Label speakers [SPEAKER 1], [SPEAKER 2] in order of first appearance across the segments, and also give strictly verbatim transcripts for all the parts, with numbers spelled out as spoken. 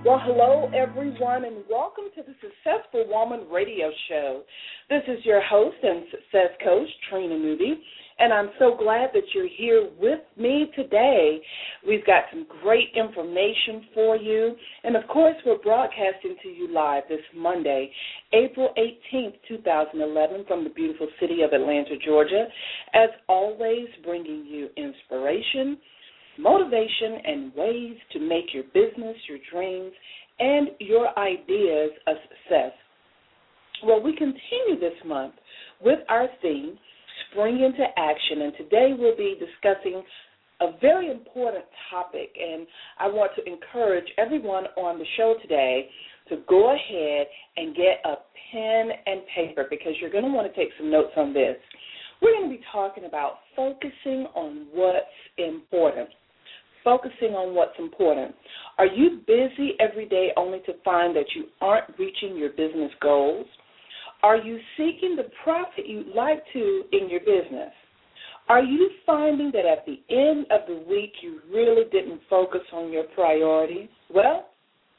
[SPEAKER 1] Well, hello, everyone, and welcome to the Successful Woman Radio Show. This is your host and success coach, Trina Newby, and I'm so glad that you're here with me today. We've got some great information for you, and, of course, we're broadcasting to you live this Monday, April eighteenth, twenty eleven, from the beautiful city of Atlanta, Georgia, as always, bringing you inspiration, motivation, and ways to make your business, your dreams, and your ideas a success. Well, we continue this month with our theme, Spring into Action, and today we'll be discussing a very important topic, and I want to encourage everyone on the show today to go ahead and get a pen and paper because you're going to want to take some notes on this. We're going to be talking about focusing on what's important. Focusing on what's important. Are you busy every day only to find that you aren't reaching your business goals? Are you seeking the profit you'd like to in your business? Are you finding that at the end of the week you really didn't focus on your priorities? Well,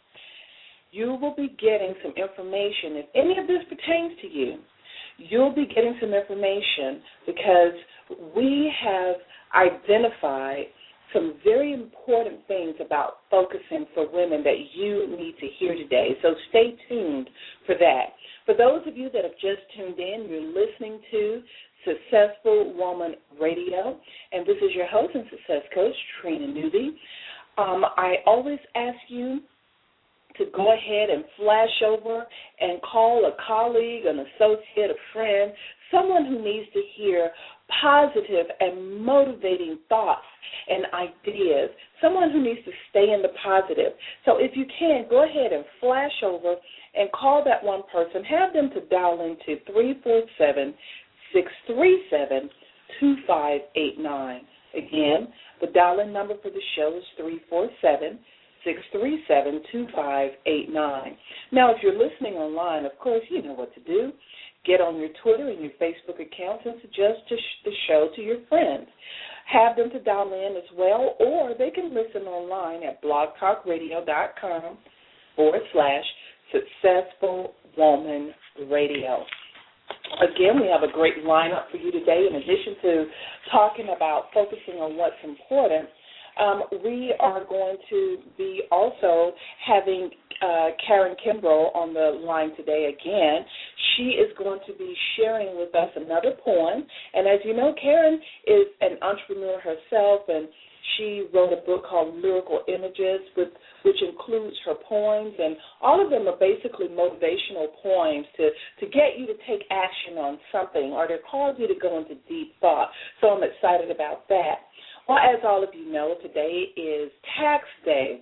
[SPEAKER 1] you will be getting some information. If any of this pertains to you, you'll be getting some information because we have identified some very important things about focusing for women that you need to hear today. So stay tuned for that. For those of you that have just tuned in, you're listening to Successful Woman Radio, and this is your host and success coach, Trina Newby. Um, I always ask you to go ahead and flash over and call a colleague, an associate, a friend, someone who needs to hear positive and motivating thoughts and ideas, someone who needs to stay in the positive. So if you can, go ahead and flash over and call that one person. Have them to dial into three four seven, six three seven, two five eight nine. Again, the dial-in number for the show is three four seven, six three seven, two five eight nine. Now, if you're listening online, of course, you know what to do. Get on your Twitter and your Facebook accounts and suggest the show to your friends. Have them to dial in as well, or they can listen online at blogtalkradio.com forward slash Successful Woman Radio. Again, we have a great lineup for you today. In addition to talking about focusing on what's important, um, we are going to be also having uh, Karen Kimbrough on the line today again. She is going to be sharing with us another poem. And as you know, Karen is an entrepreneur herself, and she wrote a book called Lyrical Images, with, which includes her poems, and all of them are basically motivational poems to, to get you to take action on something or to cause you to go into deep thought. So I'm excited about that. Well, as all of you know, today is tax day,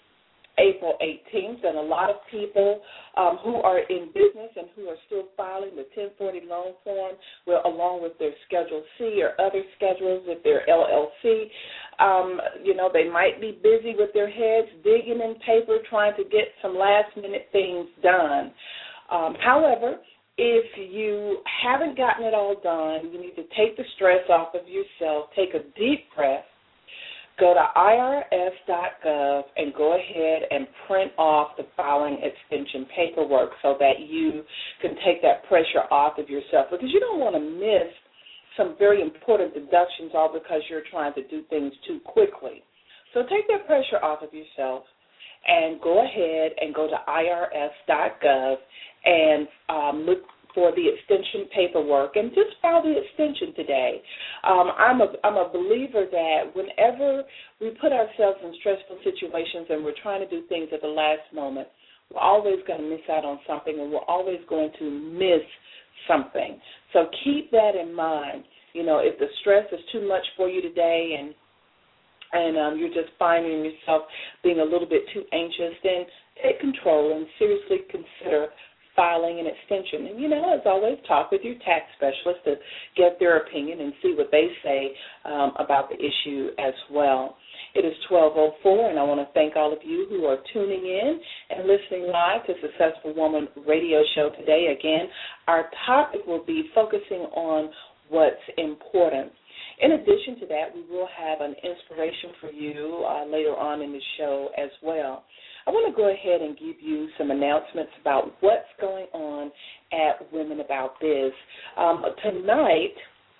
[SPEAKER 1] April eighteenth, and a lot of people um, who are in business and who are still filing the ten forty loan form, well, along with their Schedule C or other schedules if they're L L C, um, you know, they might be busy with their heads digging in paper trying to get some last-minute things done. Um, however, if you haven't gotten it all done, you need to take the stress off of yourself, take a deep breath, go to I R S dot gov and go ahead and print off the filing extension paperwork so that you can take that pressure off of yourself, because you don't want to miss some very important deductions all because you're trying to do things too quickly. So take that pressure off of yourself and go ahead and go to I R S dot gov and um, look for the extension paperwork and just file the extension today. Um, I'm a I'm a believer that whenever we put ourselves in stressful situations and we're trying to do things at the last moment, we're always going to miss out on something, and we're always going to miss something. So keep that in mind. You know, if the stress is too much for you today and and um, you're just finding yourself being a little bit too anxious, then take control and seriously consider filing an extension. And, you know, as always, talk with your tax specialist to get their opinion and see what they say um, about the issue as well. It is twelve oh four, and I want to thank all of you who are tuning in and listening live to Successful Woman Radio Show today. Again, our topic will be focusing on what's important. In addition to that, we will have an inspiration for you uh, later on in the show as well. I want to go ahead and give you some announcements about what's going on at Women About Biz. Um, tonight,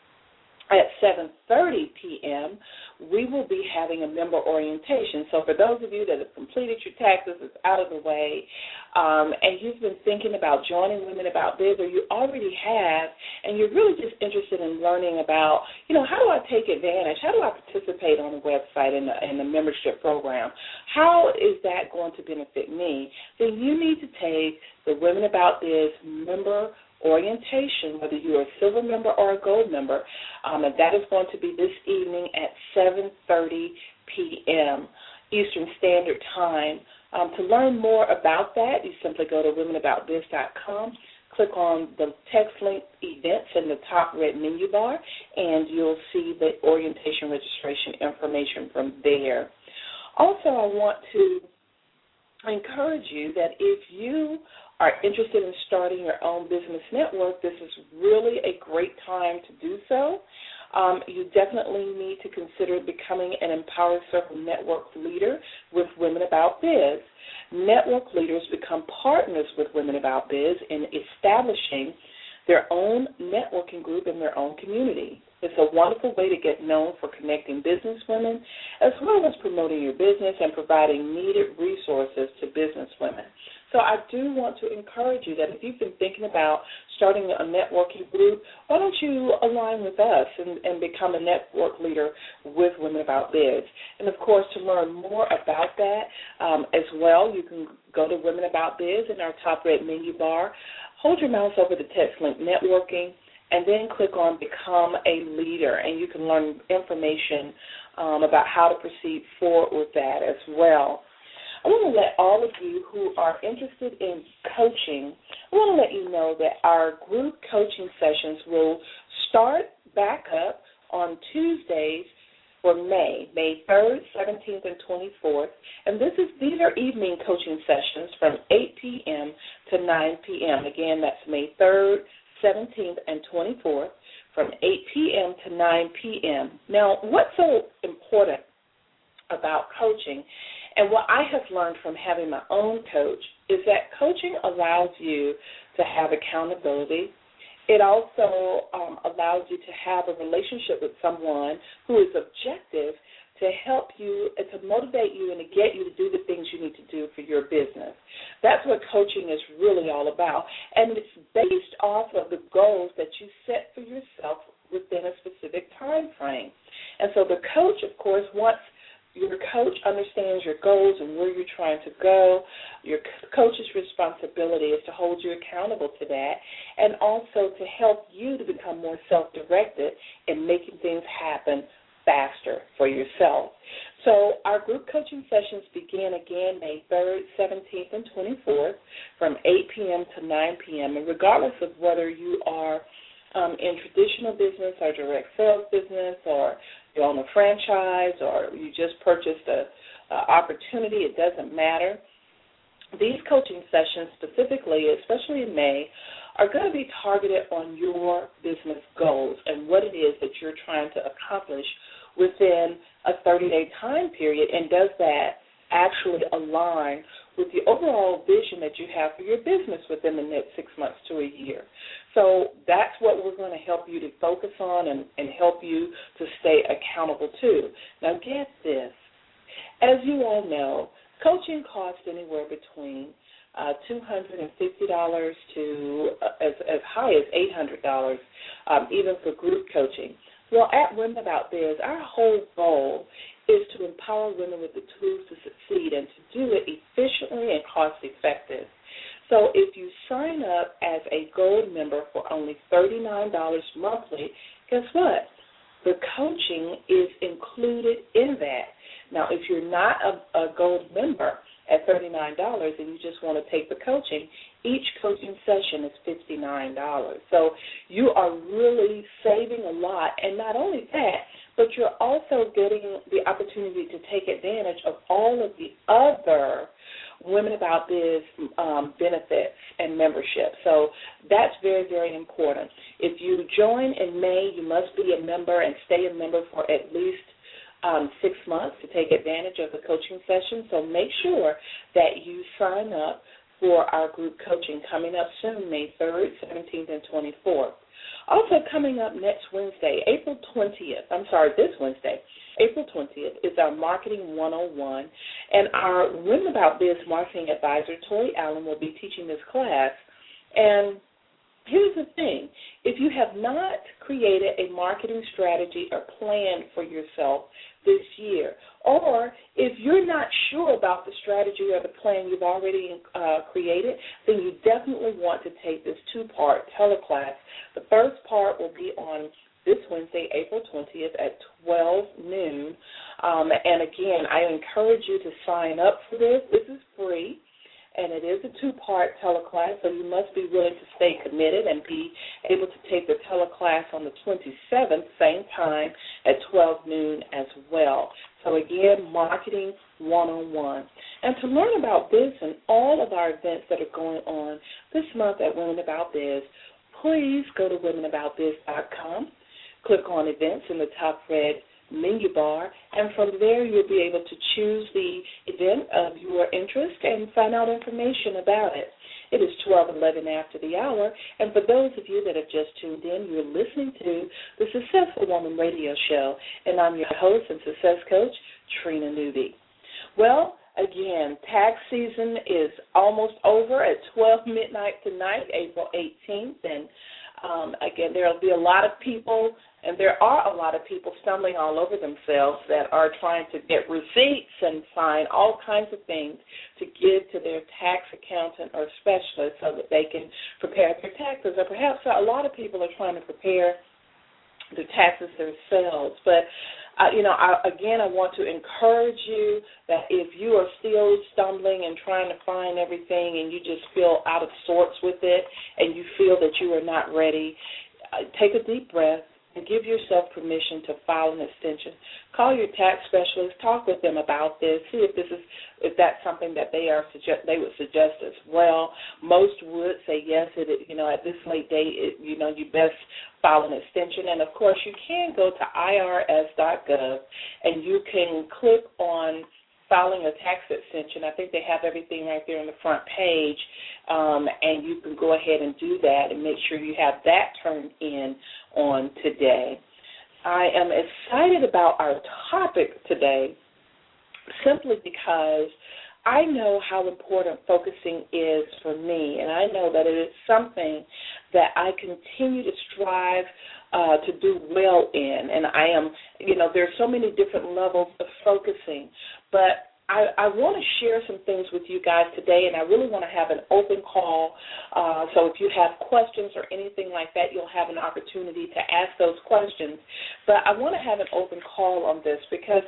[SPEAKER 1] at seven thirty p.m., we will be having a member orientation. So for those of you that have completed your taxes, it's out of the way, um, and you've been thinking about joining Women About Biz, or you already have, and you're really just interested in learning about, you know, how do I take advantage? How do I participate on the website and the, in the membership program? How is that going to benefit me? Then you need to take the Women About Biz member orientation, whether you're a silver member or a gold member, um, and that is going to be this evening at seven thirty p.m. Eastern Standard Time. Um, to learn more about that, you simply go to women about biz dot com, click on the text link events in the top red menu bar, and you'll see the orientation registration information from there. Also, I want to encourage you that if you are interested in starting your own business network, this is really a great time to do so. Um, you definitely need to consider becoming an Empower Circle Network leader with Women About Biz. Network leaders become partners with Women About Biz in establishing their own networking group in their own community. It's a wonderful way to get known for connecting business women as well as promoting your business and providing needed resources to business women. So I do want to encourage you that if you've been thinking about starting a networking group, why don't you align with us and, and become a network leader with Women About Biz? And, of course, to learn more about that um, as well, you can go to Women About Biz in our top red menu bar, hold your mouse over the text link networking, and then click on Become a Leader, and you can learn information um, about how to proceed forward with that as well. I want to let all of you who are interested in coaching, I want to let you know that our group coaching sessions will start back up on Tuesdays for May, May third, seventeenth, and twenty-fourth. And this is these are evening coaching sessions from eight p.m. to nine p.m. Again, that's May third, seventeenth, and twenty-fourth from eight p.m. to nine p.m. Now, what's so important about coaching, and what I have learned from having my own coach, is that coaching allows you to have accountability. It also um, allows you to have a relationship with someone who is objective to help you and to motivate you and to get you to do the things you need to do for your business. That's what coaching is really all about, and it's based off of the goals that you set for yourself within a specific time frame. And so the coach, of course, wants your coach understands your goals and where you're trying to go. Your coach's responsibility is to hold you accountable to that and also to help you to become more self-directed in making things happen faster for yourself. So our group coaching sessions begin again May third, seventeenth, and twenty-fourth from eight p.m. to nine p.m. And regardless of whether you are um, in traditional business or direct sales business, or you own a franchise, or you just purchased a, a opportunity, it doesn't matter. These coaching sessions specifically, especially in May, are going to be targeted on your business goals and what it is that you're trying to accomplish within a thirty-day time period, and does that actually align with the overall vision that you have for your business within the next six months to a year. So that's what we're going to help you to focus on and, and help you to stay accountable to. Now get this. As you all know, coaching costs anywhere between uh, two hundred fifty dollars to uh, as, as high as eight hundred dollars, um, even for group coaching. Well, at Women About Biz, our whole goal is to empower women with the tools to succeed and to do it efficiently and cost-effective. So if you sign up as a gold member for only thirty-nine dollars monthly, guess what? The coaching is included in that. Now, if you're not a, a gold member at thirty-nine dollars and you just want to take the coaching, each coaching session is fifty-nine dollars. So you are really saving a lot. And not only that, but you're also getting the opportunity to take advantage of all of the other Women About Biz um, benefits and membership. So that's very, very important. If you join in May, you must be a member and stay a member for at least um, six months to take advantage of the coaching session. So make sure that you sign up for our group coaching coming up soon, May third, seventeenth, and twenty-fourth. Also coming up next Wednesday, April twentieth, I'm sorry, this Wednesday, April twentieth, is our Marketing one oh one, and our Women About Biz marketing advisor, Tori Allen, will be teaching this class. And here's the thing. If you have not created a marketing strategy or plan for yourself this year, or if you're not sure about the strategy or the plan you've already uh, created, then you definitely want to take this two-part teleclass. The first part will be on this Wednesday, April twentieth at twelve noon. Um, and, again, I encourage you to sign up for this. This is free. And it is a two-part teleclass, so you must be willing to stay committed and be able to take the teleclass on the twenty-seventh, same time, at twelve noon as well. So, again, Marketing one oh one. And to learn about this and all of our events that are going on this month at Women About Biz, please go to women about biz dot com, click on Events in the top red menu bar, and from there you'll be able to choose the event of your interest and find out information about it. It is twelve eleven after the hour, and for those of you that have just tuned in, you're listening to the Successful Woman Radio Show, and I'm your host and success coach, Trina Newby. Well, again, tax season is almost over at twelve midnight tonight, April eighteenth, and Um, again, there will be a lot of people, and there are a lot of people stumbling all over themselves that are trying to get receipts and find all kinds of things to give to their tax accountant or specialist so that they can prepare their taxes. Or perhaps a lot of people are trying to prepare their taxes themselves. But, uh, you know, I, again, I want to encourage you that if you are still stumbling and trying to find everything and you just feel out of sorts with it and you feel that you are not ready, uh, take a deep breath and give yourself permission to file an extension. Call your tax specialist, talk with them about this, see if this is if that's something that they are suggest they would suggest as well. Most would say yes. It you know at this late date, it, you know you best file an extension. And of course, you can go to I R S dot gov and you can click on filing a tax extension. I think they have everything right there on the front page, um, and you can go ahead and do that and make sure you have that turned in on today. I am excited about our topic today simply because I know how important focusing is for me, and I know that it is something that I continue to strive uh, to do well in. And I am, you know, there are so many different levels of focusing, but I, I want to share some things with you guys today, and I really want to have an open call. Uh, so if you have questions or anything like that, you'll have an opportunity to ask those questions. But I want to have an open call on this because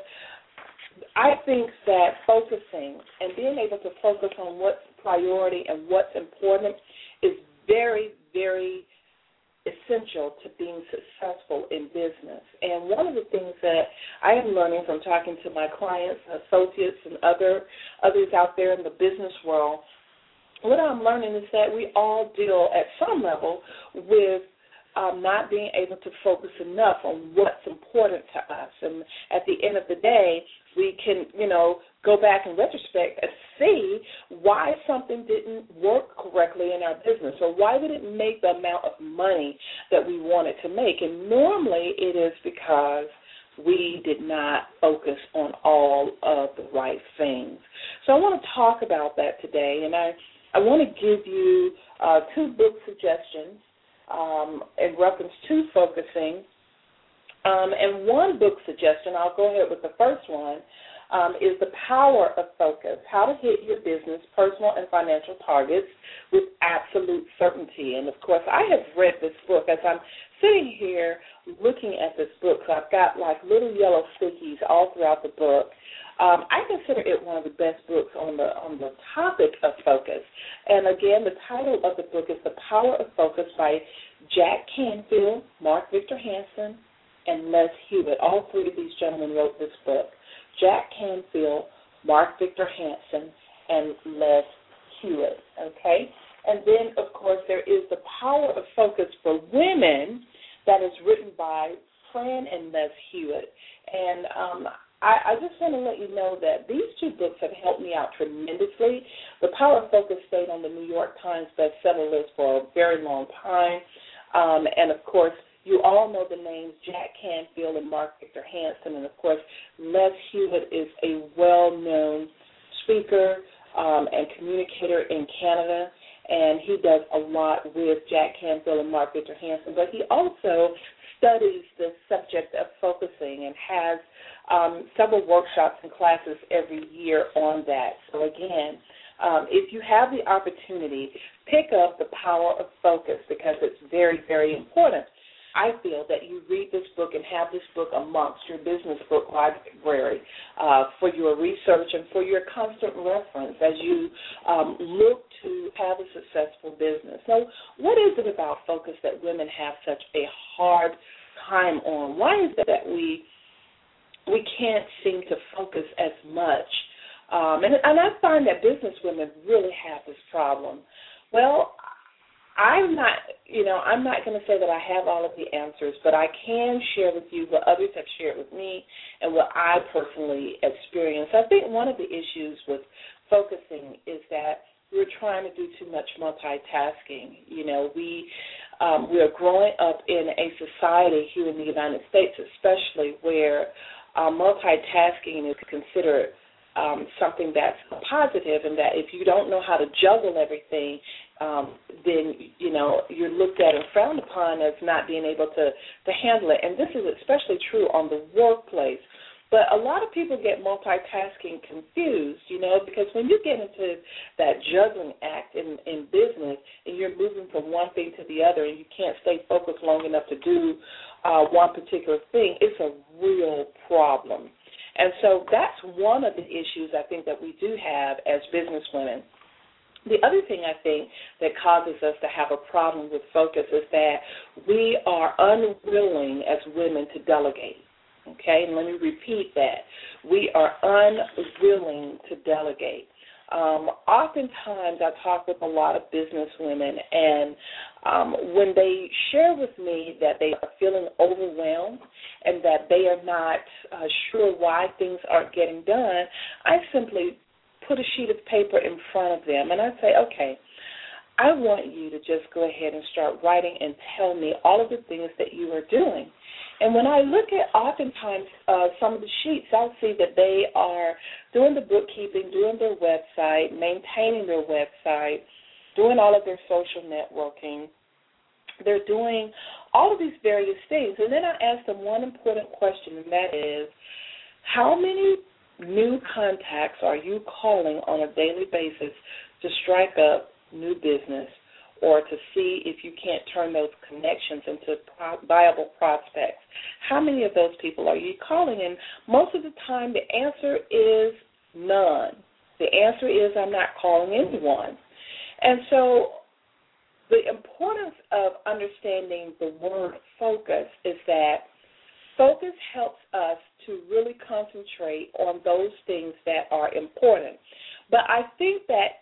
[SPEAKER 1] I think that focusing and being able to focus on what's priority and what's important is very, very essential to being successful in business. And one of the things that I am learning from talking to my clients, associates, and other others out there in the business world, what I'm learning is that we all deal at some level with um, not being able to focus enough on what's important to us. And at the end of the day, we can, you know, go back in retrospect and see why something didn't work correctly in our business or why we didn't make the amount of money that we wanted to make. And normally it is because we did not focus on all of the right things. So I want to talk about that today, and I, I want to give you uh, two book suggestions um, in reference to focusing. Um, and one book suggestion, I'll go ahead with the first one, um, is The Power of Focus, How to Hit Your Business, Personal, and Financial Targets with Absolute Certainty. And, of course, I have read this book. As I'm sitting here looking at this book, so I've got, like, little yellow stickies all throughout the book. Um, I consider it one of the best books on the on the topic of focus. And, again, the title of the book is The Power of Focus by Jack Canfield, Mark Victor Hansen, and Les Hewitt. All three of these gentlemen wrote this book. Jack Canfield, Mark Victor Hansen, and Les Hewitt, okay? And then, of course, there is The Power of Focus for Women that is written by Fran and Les Hewitt. And um, I, I just want to let you know that these two books have helped me out tremendously. The Power of Focus stayed on the New York Times bestseller list for a very long time. Um, and, of course, you all know the names Jack Canfield and Mark Victor Hansen. And, of course, Les Hewitt is a well-known speaker um, and communicator in Canada. And he does a lot with Jack Canfield and Mark Victor Hansen. But he also studies the subject of focusing and has um, several workshops and classes every year on that. So, again, um, if you have the opportunity, pick up The Power of Focus because it's very, very important. I feel that you read this book and have this book amongst your business book library uh, for your research and for your constant reference as you um, look to have a successful business. So what is it about focus that women have such a hard time on? Why is it that we we can't seem to focus as much? Um, and, and I find that business women really have this problem. Well, I'm not, you know, I'm not going to say that I have all of the answers, but I can share with you what others have shared with me and what I personally experienced. I think one of the issues with focusing is that we're trying to do too much multitasking. You know, we um, we are growing up in a society here in the United States, especially where uh, multitasking is considered Um, something that's positive, and that if you don't know how to juggle everything, um, then, you know, you're looked at and frowned upon as not being able to, to handle it. And this is especially true on the workplace. But a lot of people get multitasking confused, you know, because when you get into that juggling act in, in business and you're moving from one thing to the other and you can't stay focused long enough to do uh, one particular thing, it's a real problem. And so that's one of the issues I think that we do have as business women. The other thing I think that causes us to have a problem with focus is that we are unwilling as women to delegate, okay? And let me repeat that. We are unwilling to delegate. Um, oftentimes I talk with a lot of business women, and um, when they share with me that they are feeling overwhelmed and that they are not uh, sure why things aren't getting done, I simply put a sheet of paper in front of them, and I say, okay, I want you to just go ahead and start writing and tell me all of the things that you are doing. And when I look at oftentimes uh, some of the sheets, I'll see that they are doing the bookkeeping, doing their website, maintaining their website, doing all of their social networking. They're doing all of these various things. And then I ask them one important question, and that is, how many new contacts are you calling on a daily basis to strike up new business or to see if you can't turn those connections into viable prospects? How many of those people are you calling? And most of the time the answer is none. The answer is I'm not calling anyone. And so the importance of understanding the word focus is that focus helps us to really concentrate on those things that are important. But I think that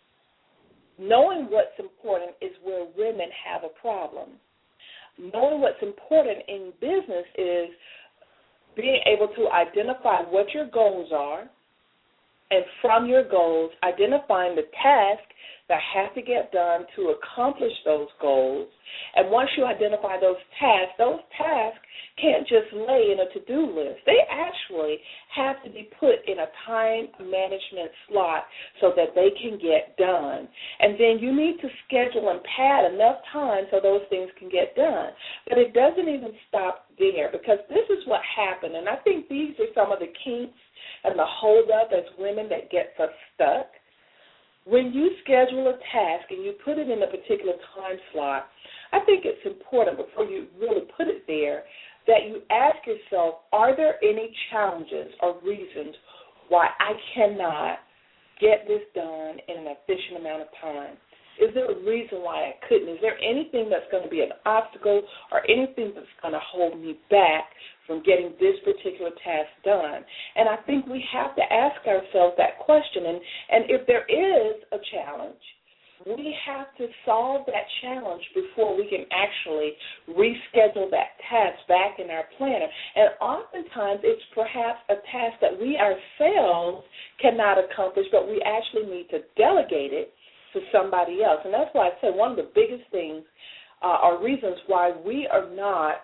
[SPEAKER 1] knowing what's important is where women have a problem. Knowing what's important in business is being able to identify what your goals are, and from your goals, identifying the tasks that have to get done to accomplish those goals. And once you identify those tasks, those tasks can't just lay in a to-do list. They actually have to be put in a time management slot so that they can get done. And then you need to schedule and pad enough time so those things can get done. But it doesn't even stop there, because this is what happened. And I think these are some of the kinks and the hold-up as women that gets us stuck. When you schedule a task and you put it in a particular time slot, I think it's important before you really put it there that you ask yourself, are there any challenges or reasons why I cannot get this done in an efficient amount of time? Is there a reason why I couldn't? Is there anything that's going to be an obstacle or anything that's going to hold me back from getting this particular task done? And I think we have to ask ourselves that question. And, and if there is a challenge, we have to solve that challenge before we can actually reschedule that task back in our planner. And oftentimes it's perhaps a task that we ourselves cannot accomplish, but we actually need to delegate it to somebody else. And that's why I say one of the biggest things uh, or reasons why we are not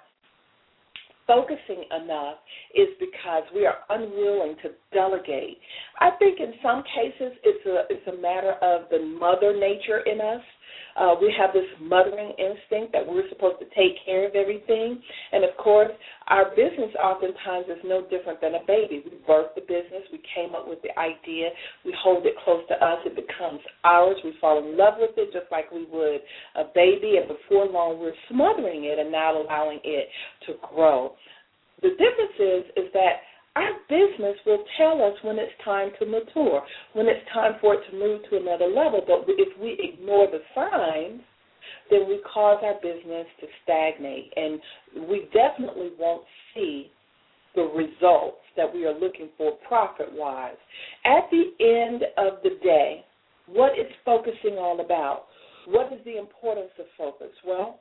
[SPEAKER 1] focusing enough is because we are unwilling to delegate. I think in some cases it's a it's a matter of the mother nature in us. Uh, we have this mothering instinct that we're supposed to take care of everything. And, of course, our business oftentimes is no different than a baby. We birthed the business. We came up with the idea. We hold it close to us. It becomes ours. We fall in love with it just like we would a baby. And before long, we're smothering it and not allowing it to grow. The difference is, is that our business will tell us when it's time to mature, when it's time for it to move to another level. But if we ignore the signs, then we cause our business to stagnate, and we definitely won't see the results that we are looking for profit-wise. At the end of the day, what is focusing all about? What is the importance of focus? Well,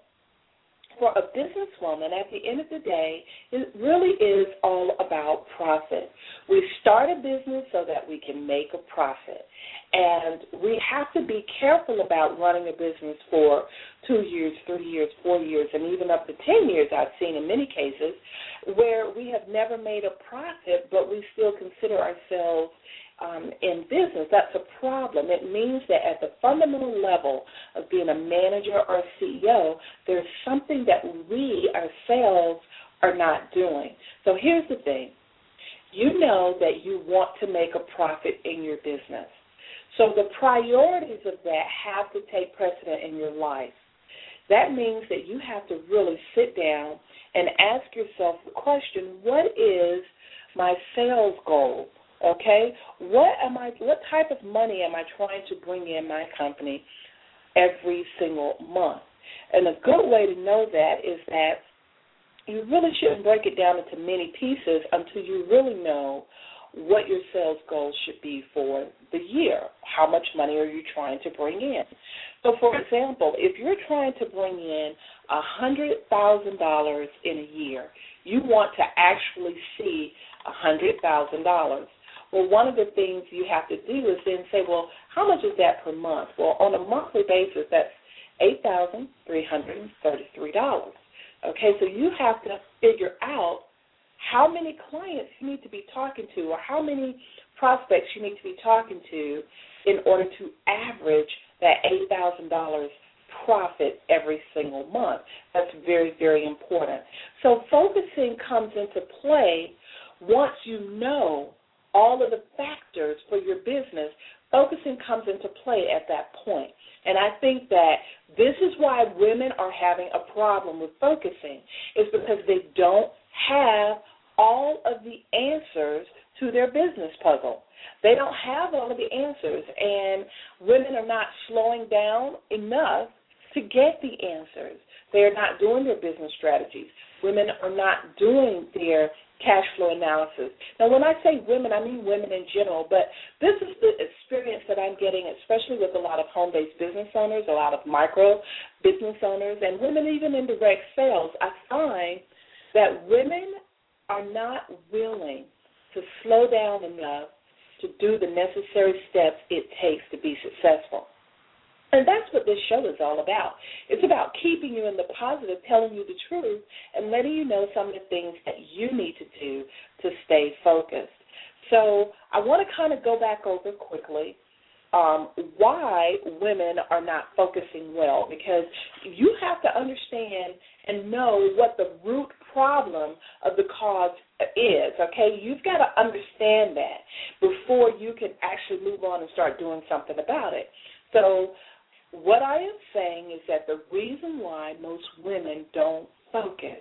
[SPEAKER 1] for a businesswoman, at the end of the day, it really is all about profit. We start a business so that we can make a profit. And we have to be careful about running a business for two years, three years, four years, and even up to ten years, I've seen in many cases, where we have never made a profit, but we still consider ourselves Um, in business. That's a problem. It means that at the fundamental level of being a manager or a C E O, there's something that we ourselves are not doing. So here's the thing. You know that you want to make a profit in your business. So the priorities of that have to take precedent in your life. That means that you have to really sit down and ask yourself the question, what is my sales goal? Okay, what am I? What type of money am I trying to bring in my company every single month? And a good way to know that is that you really shouldn't break it down into many pieces until you really know what your sales goals should be for the year. How much money are you trying to bring in? So, for example, if you're trying to bring in one hundred thousand dollars in a year, you want to actually see one hundred thousand dollars. Well, one of the things you have to do is then say, well, how much is that per month? Well, on a monthly basis, that's eight thousand three hundred thirty-three dollars. Okay, so you have to figure out how many clients you need to be talking to or how many prospects you need to be talking to in order to average that eight thousand dollars profit every single month. That's very, very important. So focusing comes into play once you know all of the factors for your business. Focusing comes into play at that point. And I think that this is why women are having a problem with focusing, is because they don't have all of the answers to their business puzzle. They don't have all of the answers, and women are not slowing down enough to get the answers. They are not doing their business strategies. Women are not doing their cash flow analysis. Now, when I say women, I mean women in general, but this is the experience that I'm getting, especially with a lot of home-based business owners, a lot of micro business owners, and women even in direct sales. I find that women are not willing to slow down enough to do the necessary steps it takes to be successful. And that's what this show is all about. It's about keeping you in the positive, telling you the truth, and letting you know some of the things that you need to do to stay focused. So I want to kind of go back over quickly um, why women are not focusing well, because you have to understand and know what the root problem of the cause is, okay? You've got to understand that before you can actually move on and start doing something about it. So what I am saying is that the reason why most women don't focus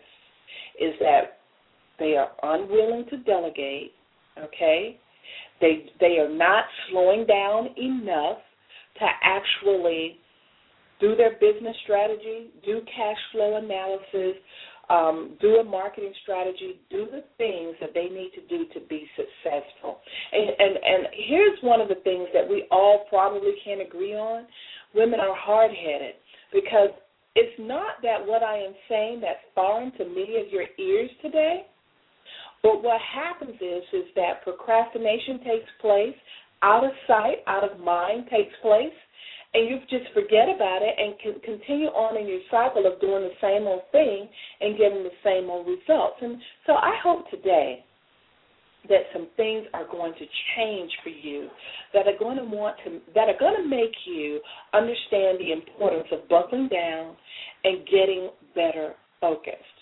[SPEAKER 1] is that they are unwilling to delegate, okay? They they are not slowing down enough to actually do their business strategy, do cash flow analysis, um, do a marketing strategy, do the things that they need to do to be successful. And, and, and here's one of the things that we all probably can agree on. Women are hard-headed because it's not that what I am saying that's foreign to many of your ears today, but what happens is, is that procrastination takes place, out of sight, out of mind takes place, and you just forget about it and can continue on in your cycle of doing the same old thing and getting the same old results. And so I hope today that some things are going to change for you, that are going to want to, that are going to make you understand the importance of buckling down and getting better focused.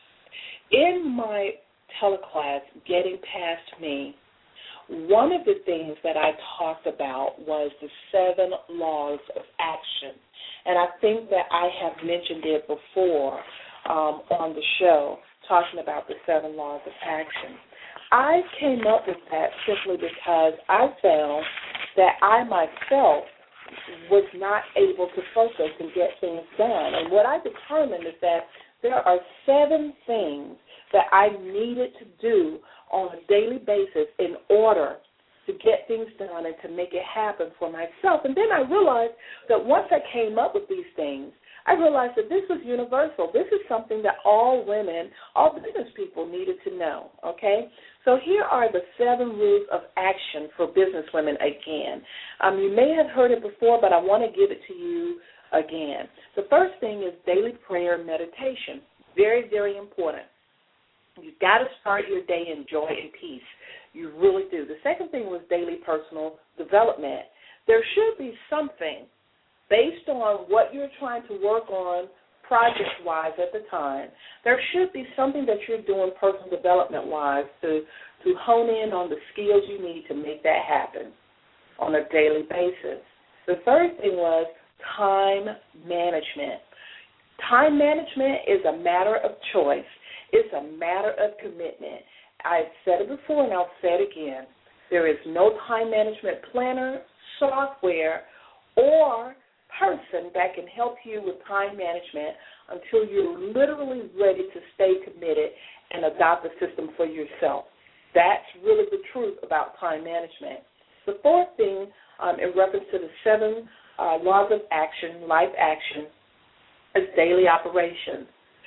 [SPEAKER 1] In my teleclass, Getting Past Me, one of the things that I talked about was the seven laws of action. And I think that I have mentioned it before um, on the show, talking about the seven laws of action. I came up with that simply because I found that I myself was not able to focus and get things done. And what I determined is that there are seven things that I needed to do on a daily basis in order to get things done and to make it happen for myself. And then I realized that once I came up with these things, I realized that this was universal. This is something that all women, all business people needed to know, okay? So here are the seven rules of action for business women again. Um, you may have heard it before, but I want to give it to you again. The first thing is daily prayer and meditation. Very, very important. You've got to start your day in joy and peace. You really do. The second thing was daily personal development. There should be something based on what you're trying to work on project-wise at the time. There should be something that you're doing personal development-wise to, to hone in on the skills you need to make that happen on a daily basis. The third thing was time management. Time management is a matter of choice. It's a matter of commitment. I've said it before and I'll say it again. There is no time management planner, software, or person that can help you with time management until you're literally ready to stay committed and adopt a system for yourself. That's really the truth about time management. The fourth thing, um, in reference to the seven uh, laws of action, life action, is daily operations.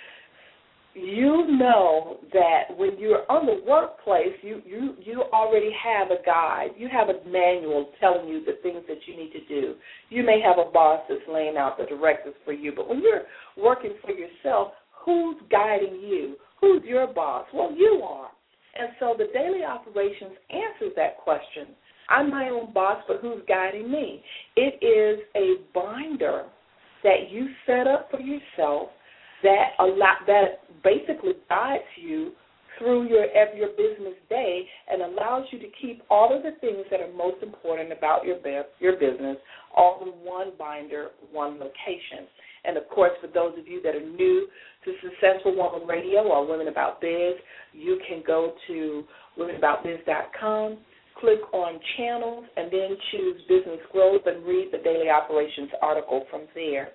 [SPEAKER 1] You know that when you're on the workplace, you, you, you already have a guide. You have a manual telling you the things that you need to do. You may have a boss that's laying out the directives for you, but when you're working for yourself, who's guiding you? Who's your boss? Well, you are. And so the daily operations answers that question. I'm my own boss, but who's guiding me? It is a binder that you set up for yourself that allow, that basically guides you through your your business day and allows you to keep all of the things that are most important about your your business all in one binder, one location. And, of course, for those of you that are new to Successful Woman Radio or Women About Biz, you can go to women about biz dot com, click on channels, and then choose Business Growth and read the Daily Operations article from there.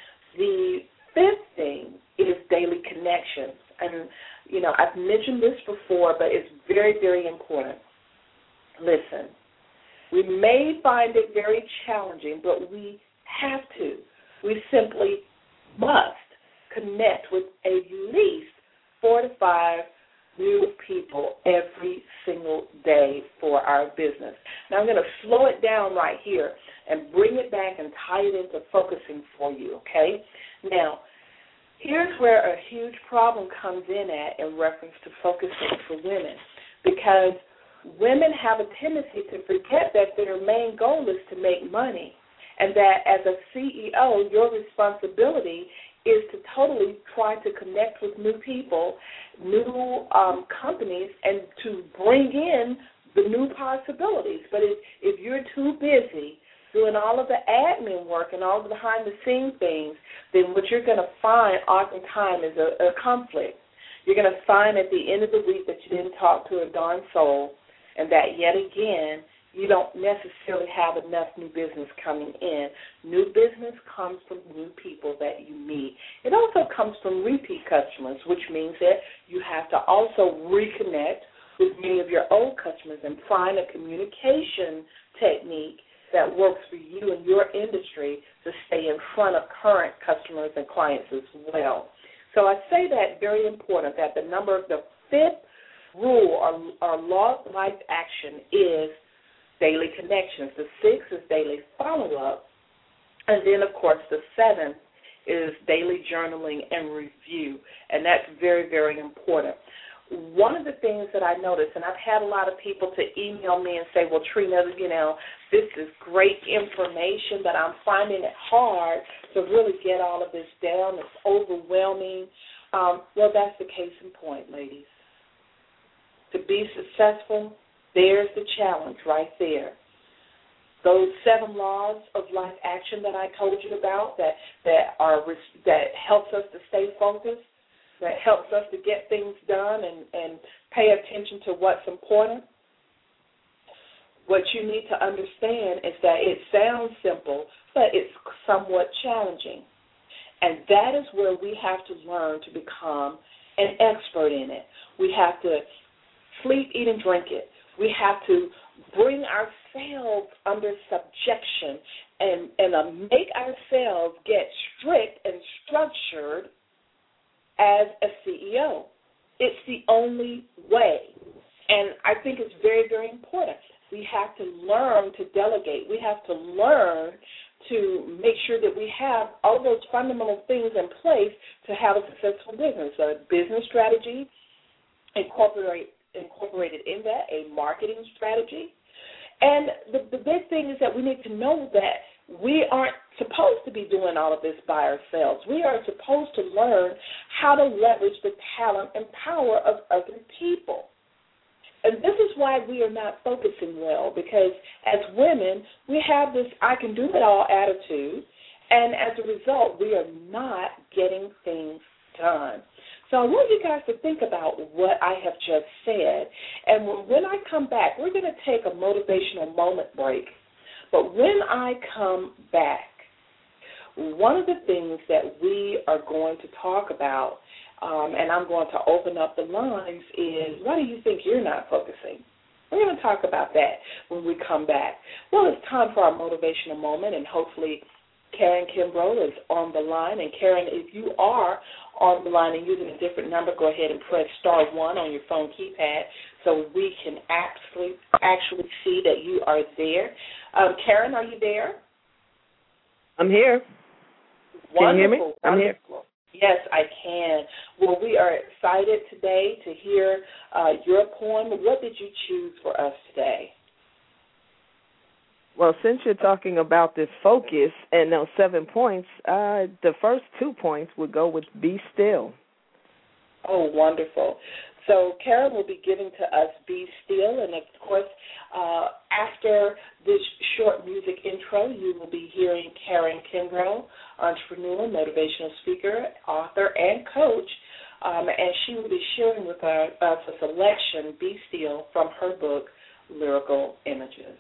[SPEAKER 1] The fifth thing is daily connections. And, you know, I've mentioned this before, but it's very, very important. Listen, we may find it very challenging, but we have to. We simply must connect with at least four to five new people every single day for our business. Now, I'm going to slow it down right here and bring it back and tie it into focusing for you, okay? Now, here's where a huge problem comes in at in reference to focusing for women, because women have a tendency to forget that their main goal is to make money, and that as a C E O, your responsibility is to totally try to connect with new people, new um, companies, and to bring in the new possibilities. But if, if you're too busy doing all of the admin work and all the behind-the-scenes things, then what you're going to find oftentimes is a, a conflict. You're going to find at the end of the week that you didn't talk to a darn soul, and that yet again you don't necessarily have enough new business coming in. New business comes from new people that you meet. It also comes from repeat customers, which means that you have to also reconnect with many of your old customers and find a communication technique that works for you and your industry to stay in front of current customers and clients as well. So I say that very important, that the number, the fifth rule or, or law of life action is daily connections. The sixth is daily follow-up. And then, of course, the seventh is daily journaling and review, and that's very, very important. One of the things that I noticed, and I've had a lot of people to email me and say, well, Trina, you know, this is great information, but I'm finding it hard to really get all of this down. It's overwhelming. Um, well, that's the case in point, ladies. To be successful, there's the challenge right there. Those seven laws of life action that I told you about that, that, are, that helps us to stay focused, that helps us to get things done and, and pay attention to what's important. What you need to understand is that it sounds simple, but it's somewhat challenging. And that is where we have to learn to become an expert in it. We have to sleep, eat, and drink it. We have to bring ourselves under subjection and, and uh, make ourselves get strict and structured as a C E O. It's the only way. And I think it's very, very important. We have to learn to delegate. We have to learn to make sure that we have all those fundamental things in place to have a successful business. A business strategy, incorporate, incorporated in that, a marketing strategy. And the, the big thing is that we need to know that we aren't supposed to be doing all of this by ourselves. We are supposed to learn how to leverage the talent and power of other people. And this is why we are not focusing well, because as women, we have this I can do it all attitude, and as a result, we are not getting things done. So I want you guys to think about what I have just said, and when I come back, we're going to take a motivational moment break. But when I come back, one of the things that we are going to talk about, um, and I'm going to open up the lines, is why do you think you're not focusing? We're going to talk about that when we come back. Well, it's time for our motivational moment, and hopefully Karen Kimbrough is on the line. And Karen, if you are on the line and using a different number, go ahead and press star one on your phone keypad so we can actually actually see that you are there. Um, Karen, are you there?
[SPEAKER 2] I'm here.
[SPEAKER 1] Wonderful.
[SPEAKER 2] Can you hear me? I'm here.
[SPEAKER 1] Yes, I can. Well, we are excited today to hear uh, your poem. What did you choose for us today?
[SPEAKER 2] Well, since you're talking about this focus and those seven points, uh, the first two points would go with be still.
[SPEAKER 1] Oh, wonderful. So Karen will be giving to us Be Still, and of course, uh, after this short music intro, you will be hearing Karen Kimbrough, entrepreneur, motivational speaker, author, and coach, um, and she will be sharing with us a selection, Be Still, from her book, Lyrical Images.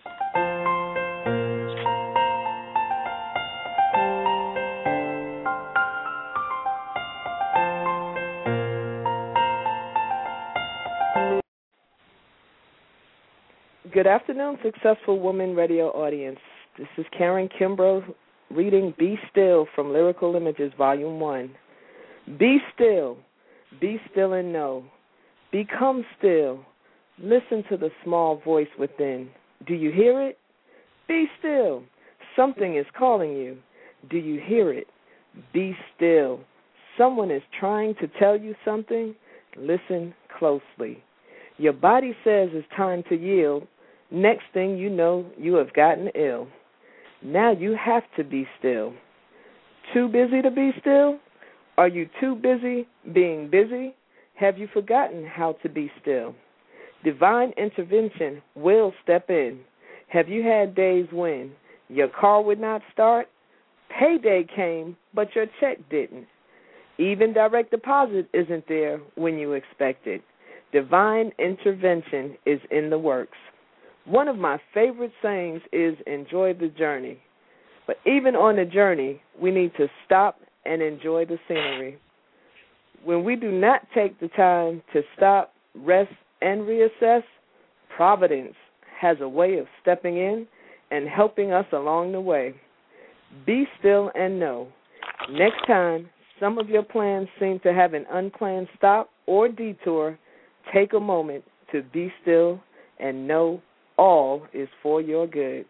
[SPEAKER 2] Good afternoon, Successful Woman Radio audience. This is Karen Kimbrough reading Be Still from Lyrical Images, Volume one. Be still. Be still and know. Become still. Listen to the small voice within. Do you hear it? Be still. Something is calling you. Do you hear it? Be still. Someone is trying to tell you something. Listen closely. Your body says it's time to yield. Next thing you know, you have gotten ill. Now you have to be still. Too busy to be still? Are you too busy being busy? Have you forgotten how to be still? Divine intervention will step in. Have you had days when your car would not start? Payday came, but your check didn't. Even direct deposit isn't there when you expect it. Divine intervention is in the works. One of my favorite sayings is enjoy the journey. But even on the journey, we need to stop and enjoy the scenery. When we do not take the time to stop, rest, and reassess, Providence has a way of stepping in and helping us along the way. Be still and know. Next time some of your plans seem to have an unplanned stop or detour, take a moment to be still and know all is for your good.